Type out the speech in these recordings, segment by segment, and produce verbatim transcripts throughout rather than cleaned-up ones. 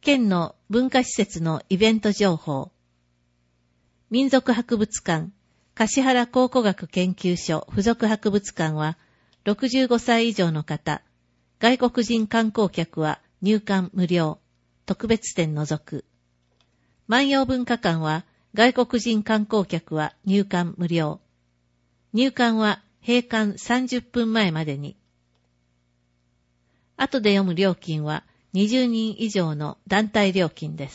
県の文化施設のイベント情報。民族博物館、橿原考古学研究所附属博物館は、ろくじゅうごさい以上の方、外国人観光客は入館無料、特別展除く。万葉文化館は、外国人観光客は入館無料。入館は閉館さんじゅっぷんまえまでに。後で読む料金はにじゅうにん以上の団体料金です。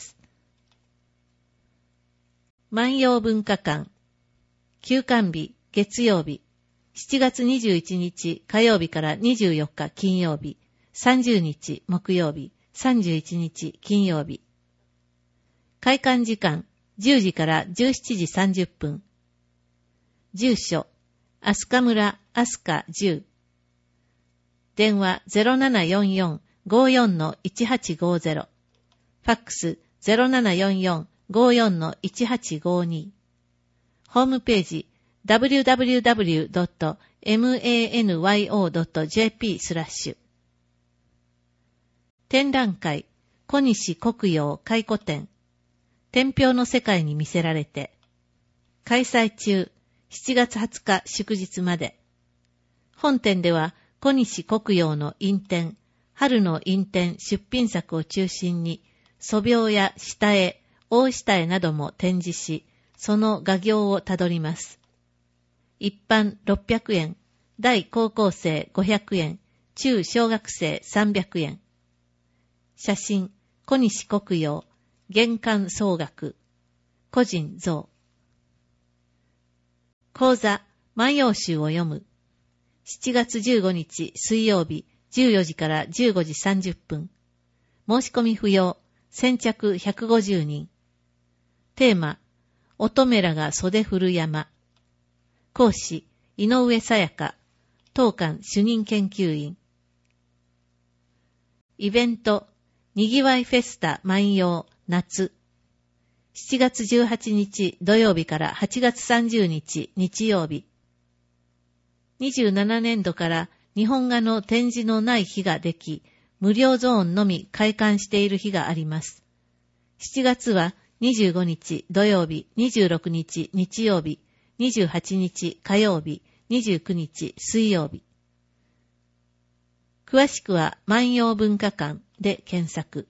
万葉文化館、休館日月曜日、しちがつにじゅういちにち火曜日からにじゅうよっか金曜日、さんじゅうにち木曜日、さんじゅういちにち金曜日。開館時間じゅうじからじゅうしちじさんじゅっぷん。住所、飛鳥村飛鳥じゅう。電話 ゼロななよんよん ごーよん いちはちごーぜろ。ファックス ゼロななよんよん ごーよん いちはちごーに。ホームページ ダブリューダブリューダブリュードットマンヨードットジェーピー スラッシュ。展覧会、小西国陽回顧展。天平の世界に魅せられて。開催中、しちがつはつか祝日まで。本展では、小西国陽の印展、春の印展出品作を中心に、素描や下絵、大下絵なども展示し、その画業をたどります。一般ろっぴゃくえん、大高校生ごひゃくえん、中小学生さんびゃくえん。写真、小西国陽、玄関総額、個人像。講座、万葉集を読む。しちがつじゅうごにち水曜日じゅうよじからじゅうごじさんじゅっぷん。申し込み不要。先着ひゃくごじゅうにん。テーマ、乙女らが袖振る山。講師、井上さやか。当館主任研究員。イベント、にぎわいフェスタ万葉夏。しちがつじゅうはちにち土曜日からはちがつさんじゅうにち日曜日。にじゅうななねんどから日本画の展示のない日ができ、無料ゾーンのみ開館している日があります。しちがつはにじゅうごにち土曜日、にじゅうろくにち日曜日、にじゅうはちにち火曜日、にじゅうくにち水曜日。詳しくは万葉文化館で検索。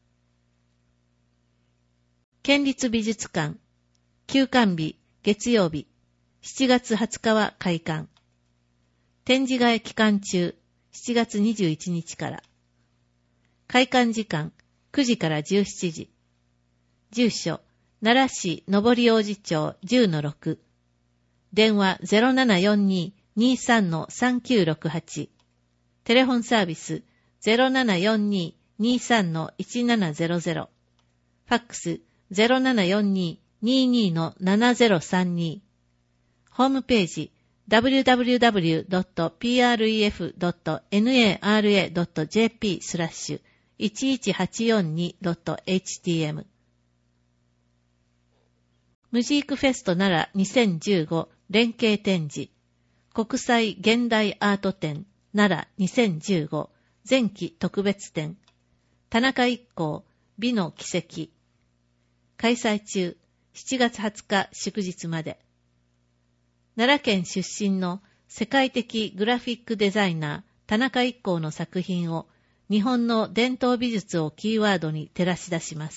県立美術館、休館日月曜日、しちがつはつかは開館。展示会期間中、しちがつにじゅういちにちから。開館時間、くじからじゅうしちじ。住所、奈良市上り王子町 じゅうのろく。電話 ゼロななよんに にーさん さんきゅうろくはち。テレフォンサービス ゼロななよんに にーさん いちななゼロゼロ。ファックス ゼロななよんに にーにー ななゼロさんに。ホームページダブリューダブリューダブリュードットプレフドットナラドットジェーピー スラッシュいちいちはちよんにドットエイチティーエム。ムジークフェスト奈良にせんじゅうご連携展示国際現代アート展奈良にせんじゅうご前期特別展田中一行美の奇跡開催中しちがつはつか祝日まで。奈良県出身の世界的グラフィックデザイナー田中一行の作品を日本の伝統美術をキーワードに照らし出します。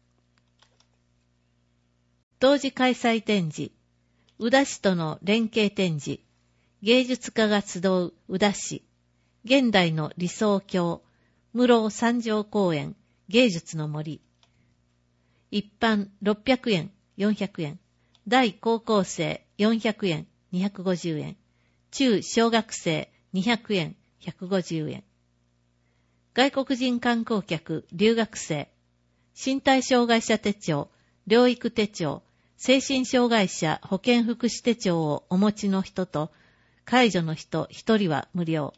同時開催展示、宇陀市との連携展示、芸術家が集う宇陀市、現代の理想郷、室生三条公園、芸術の森。一般ろっぴゃくえん、よんひゃくえん。大高校生よんひゃくえん、にひゃくごじゅうえん。中小学生にひゃくえん、ひゃくごじゅうえん。外国人観光客、留学生。身体障害者手帳、療育手帳、精神障害者保健福祉手帳をお持ちの人と、介助の人一人は無料。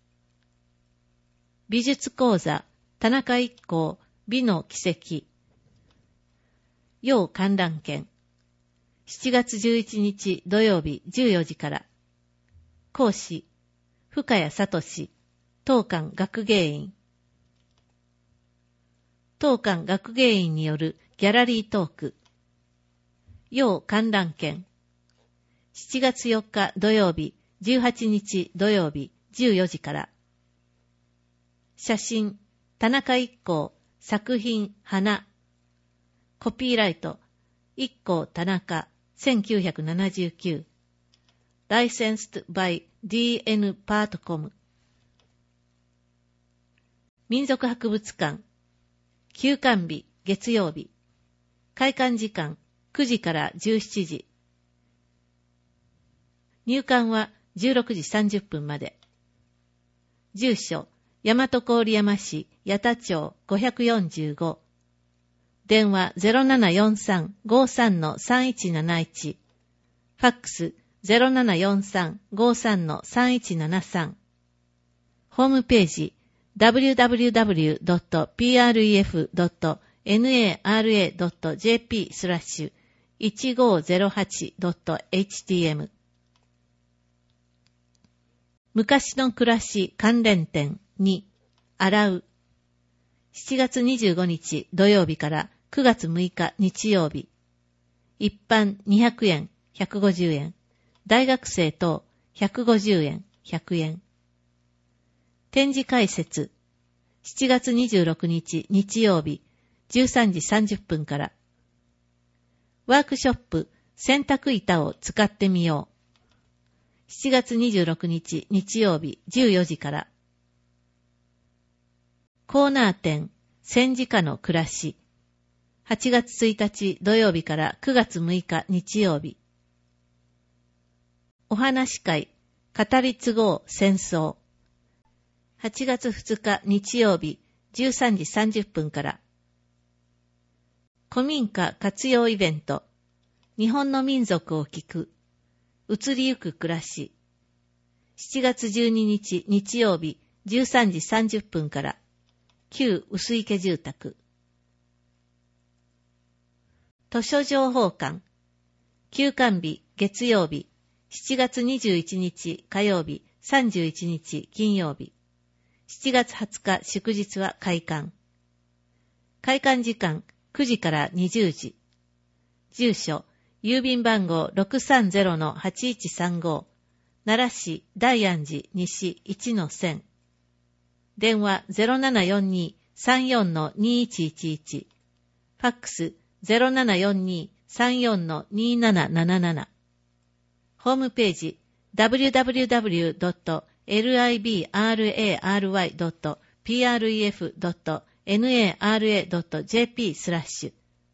美術講座、田中一行、美の奇跡。要観覧券。しちがつじゅういちにち土曜日じゅうよじから。講師、深谷聡、当館学芸員。 当館学芸員によるギャラリートーク。要観覧券。しちがつよっか土曜日、じゅうはちにち土曜日、じゅうよじから。写真、田中一行、作品、花。コピーライト、一行田中、せんきゅうひゃくななじゅうきゅう。Licensed by ディーエヌ パートコム。民族博物館。休館日、月曜日。開館時間、くじからじゅうしちじ。入館はじゅうろくじさんじゅっぷんまで。住所、大和郡山市八田町ごひゃくよんじゅうご。電話 ゼロななよんさん ごさん さんいちなないち。ファックス ゼロななよんさん ごさん さんいちななさん。ホームページ ダブリューダブリューダブリュードットピーアールイーエフドットナラドットジェーピー スラッシュいちごーぜろはちドットエイチティーエム。昔の暮らし関連展に、洗う。しちがつにじゅうごにち土曜日からくがつむいか日曜日。一般にひゃくえん、ひゃくごじゅうえん。大学生等ひゃくごじゅうえん、ひゃくえん。展示解説。しちがつにじゅうろくにち日曜日、じゅうさんじさんじゅっぷんから。ワークショップ、洗濯板を使ってみよう。しちがつにじゅうろくにち日曜日、じゅうよじから。コーナー展、戦時下の暮らし。はちがつついたち土曜日からくがつむいか日曜日。お話会、語り継ごう戦争。はちがつふつか日曜日、じゅうさんじさんじゅっぷんから。古民家活用イベント。日本の民族を聞く。移りゆく暮らし。しちがつじゅうににち日曜日、じゅうさんじさんじゅっぷんから。旧薄池住宅。図書情報館。休館日、月曜日。しちがつにじゅういちにち火曜日、さんじゅういちにち金曜日。しちがつはつか祝日は開館。開館時間くじからにじゅうじ。住所、郵便番号 ろくさんぜろのはちいちさんご。奈良市大安寺西 いちのせん。電話 ゼロななよんに さんよんのにいちいちいち。ファックス ゼロななよんに さんよんのになななななな。ホームページ ダブリューダブリューダブリュードットラブラドットピーアールイーエフドットナラドットジェーピー スラッシュ。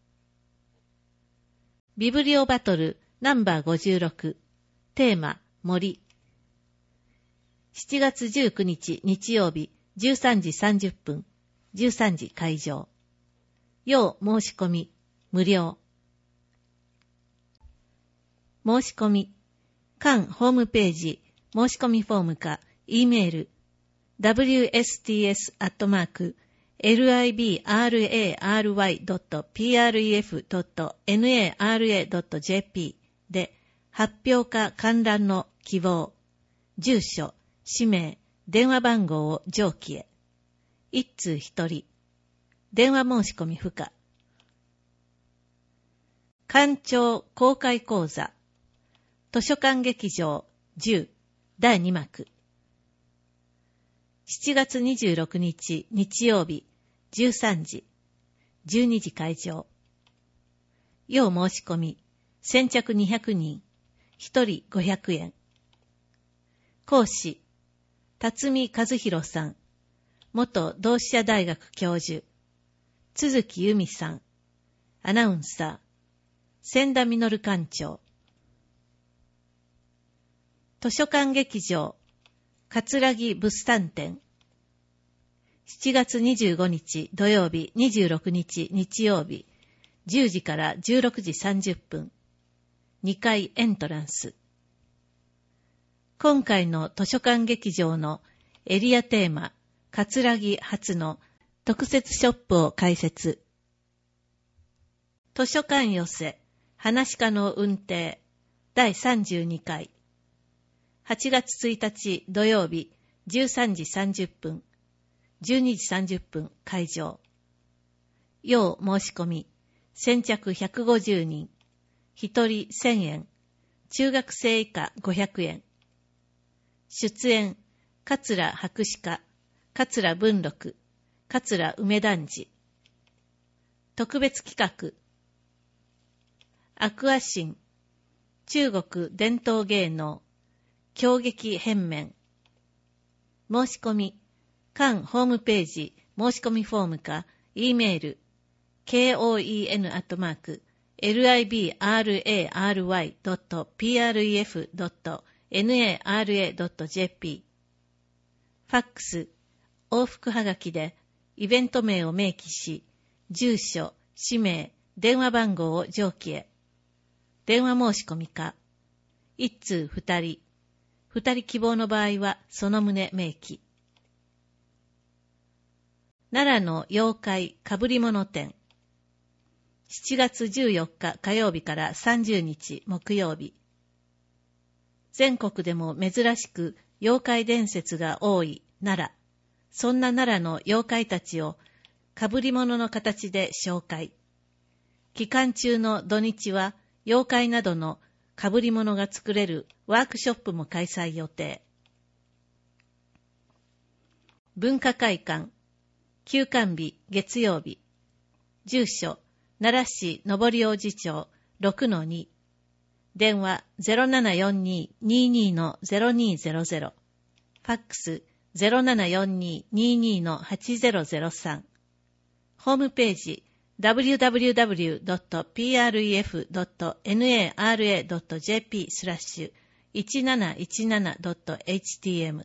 ビブリオバトルナンバーごじゅうろく。テーマ森。しちがつじゅうくにち日曜日じゅうさんじさんじゅっぷん。じゅうさんじ会場。要申し込み無料。申し込み。館ホームページ申し込みフォームか E メール ダブリューエスティーエス アットマーク ラブラドットピーアールイーエフドットナラドットジェーピー で発表か観覧の希望、住所、氏名、電話番号を上記へ。一通一人。電話申し込み不可。館長公開講座。図書館劇場じゅうだいにまく。しちがつにじゅうろくにち日曜日じゅうさんじ、じゅうにじ会場。要申し込み、先着にひゃくにん、ひとりごひゃくえん。講師、辰巳和弘さん、元同志社大学教授、都築由美さん、アナウンサー、千田実館長。図書館劇場、桂木物産展。しちがつにじゅうごにち土曜日、にじゅうろくにち日曜日、じゅうじからじゅうろくじさんじゅっぷん。にかいエントランス。今回の図書館劇場のエリアテーマ、桂木初の特設ショップを開設。図書館寄せ、話し家の運転、だいさんじゅうにかい。はちがつついたち土曜日、じゅうさんじさんじゅっぷん、じゅうにじさんじゅっぷん会場。 要申し込み、先着ひゃくごじゅうにん、ひとりせんえん、中学生以下ごひゃくえん。出演、桂博士課、桂文禄、桂梅団次。特別企画、アクアシン、中国伝統芸能、狂劇変面。申し込み、館ホームページ申し込みフォームか、E メール、ケーオーイーエヌ アットマーク、エルアイビーアールエーアールワイ ドット ピーアールイーエフ ドット ナラ ドット ジェーピー。ファックス、往復はがきで、イベント名を明記し、住所、氏名、電話番号を上記へ。電話申し込みか、一通二人、二人希望の場合はその旨明記。奈良の妖怪かぶり物展。しちがつじゅうよっか火曜日からさんじゅうにち木曜日。全国でも珍しく妖怪伝説が多い奈良。そんな奈良の妖怪たちをかぶり物の形で紹介。期間中の土日は妖怪などのかぶり物が作れるワークショップも開催予定。文化会館、休館日月曜日。住所、奈良市上り王子町 ろくのに。電話 ゼロななよんに にーにー の ゼロにーゼロゼロ。ファックス ゼロななよんに にーにー の はちゼロゼロさん。ホームページ ダブリューダブリューダブリュー ドット ピーアールイーエフ ドット ナラ ドット ジェーピー スラッシュ いちなないちなな ドット エイチティーエム。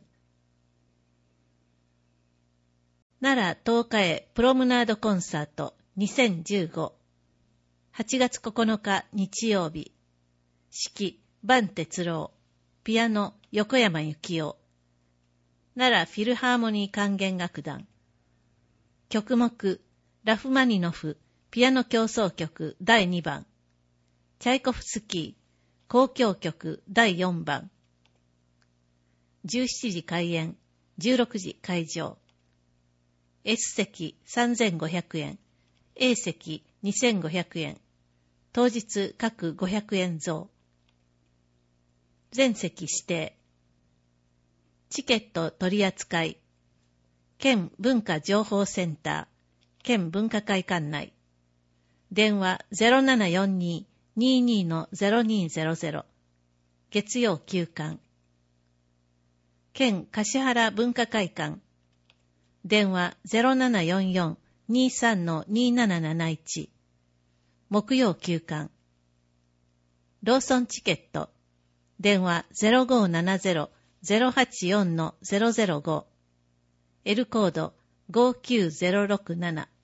奈良東海へプロムナードコンサートにせんじゅうご。はちがつここのか日曜日。指揮、伴哲郎。ピアノ、横山幸夫。奈良フィルハーモニー管弦楽団。曲目、ラフマニノフ、ピアノ協奏曲だいにばん。チャイコフスキー、交響曲だいよんばん。じゅうしちじ開演、じゅうろくじ会場。S 席さんぜんごひゃくえん、A 席にせんごひゃくえん。当日各ごひゃくえん増。全席指定。チケット取扱い。県文化情報センター、県文化会館内。電話 ゼロななよんに にーにー の ゼロにーゼロゼロ。月曜休館。県橿原文化会館。電話 ゼロななよんよん にーさん の にーなななないち。木曜休館。ローソンチケット。電話 ゼロごななゼロ ゼロはちよん の ゼロゼロご。L コードごきゅうゼロろくなな。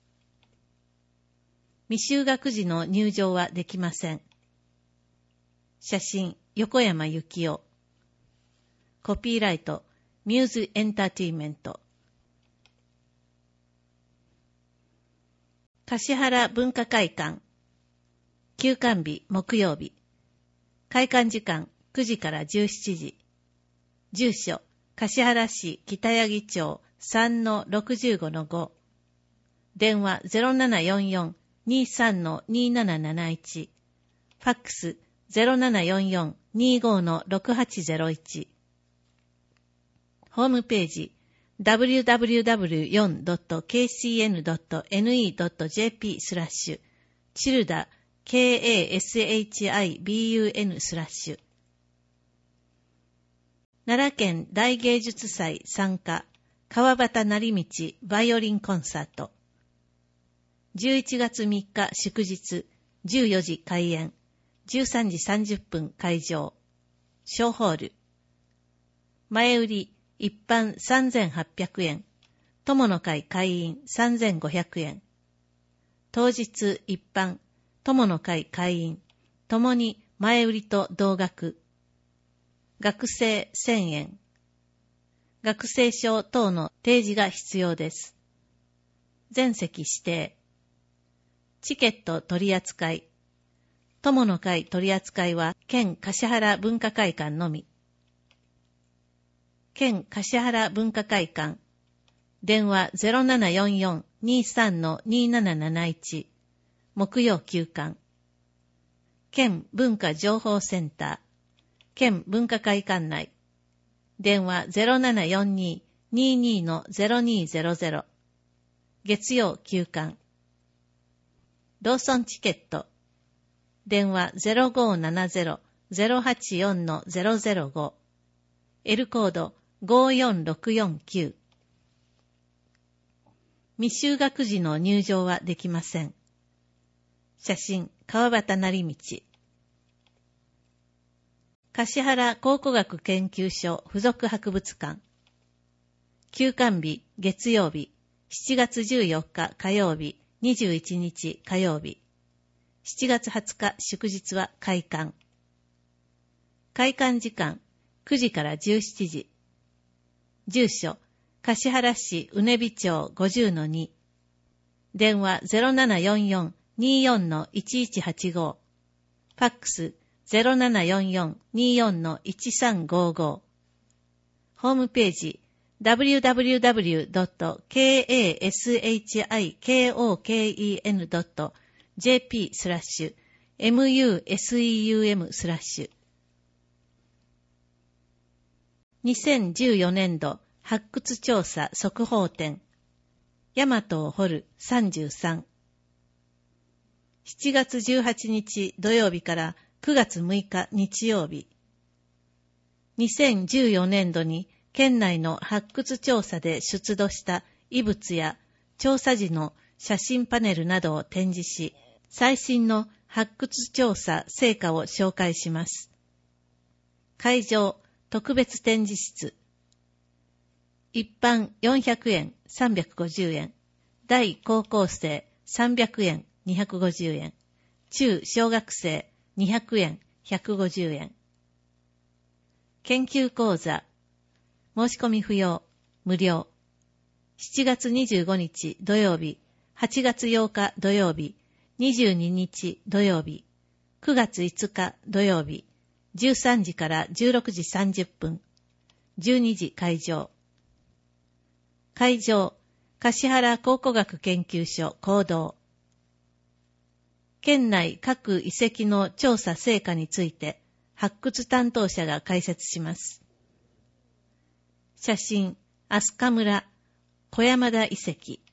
未就学時の入場はできません。写真、横山幸夫。コピーライト、ミューズエンターテイメント。橿原文化会館。休館日木曜日。開館時間くじからじゅうしちじ。住所、橿原市北八木町 さんのろくじゅうごのご。電話 ゼロななよんよん にーさん の にーなななないち。ファックス ゼロななよんよん にーご の ろくはちゼロいち。ホームページ ダブリューダブリューダブリューよん ドット ケーシーエヌ ドット エヌイー ドット ジェーピー スラッシュチルダ ケーエーエスエイチアイビーユーエヌ スラッシュ。奈良県大芸術祭参加川端成道バイオリンコンサート。じゅういちがつみっか祝日、じゅうよじ開演、じゅうさんじさんじゅっぷん会場。小ホール。前売り一般さんぜんはっぴゃくえん、友の会会員さんぜんごひゃくえん。当日一般、友の会会員、ともに前売りと同額。学生せんえん。学生証等の提示が必要です。全席指定。チケット取扱い。友の会取扱いは県橿原文化会館のみ。県橿原文化会館。 電話 ゼロななよんよん にさん になななないち、木曜休館。県文化情報センター、県文化会館内。電話 ゼロななよんに にに ゼロにゼロゼロ、月曜休館。ローソンチケット。電話 ゼロごななゼロ ゼロはちよん ゼロゼロご、L コードごよんろくよんきゅう。未就学児の入場はできません。写真、川端成道。橿原考古学研究所附属博物館。休館日、月曜日、しちがつじゅうよっか火曜日、にじゅういちにち火曜日。しちがつはつか祝日は開館。開館時間、くじからじゅうしちじ。住所、橿原市うねび町 ごじゅうのに。電話 ゼロななよんよん によん いちいちはちご。ファックス ゼロななよんよん によん いちさんごご。ホームページ ダブリューダブリューダブリュードットカシコケンドットジェーピー スラッシュ ミューセウム スラッシュ。にせんじゅうよねんど発掘調査速報展。大和を掘るさんじゅうさん。しちがつじゅうはちにち土曜日からくがつむいか日曜日。にせんじゅうよねんどに県内の発掘調査で出土した遺物や調査時の写真パネルなどを展示し、最新の発掘調査成果を紹介します。会場、特別展示室。一般よんひゃくえん、さんびゃくごじゅうえん。大高校生さんびゃくえん、にひゃくごじゅうえん。中小学生にひゃくえん、ひゃくごじゅうえん。研究講座。申し込み不要、無料。しちがつにじゅうごにち土曜日、はちがつようか土曜日、にじゅうににち土曜日、くがついつか土曜日、じゅうさんじからじゅうろくじさんじゅっぷん、じゅうにじ会場。会場、橿原考古学研究所講堂。県内各遺跡の調査成果について発掘担当者が解説します。写真、飛鳥村、小山田遺跡。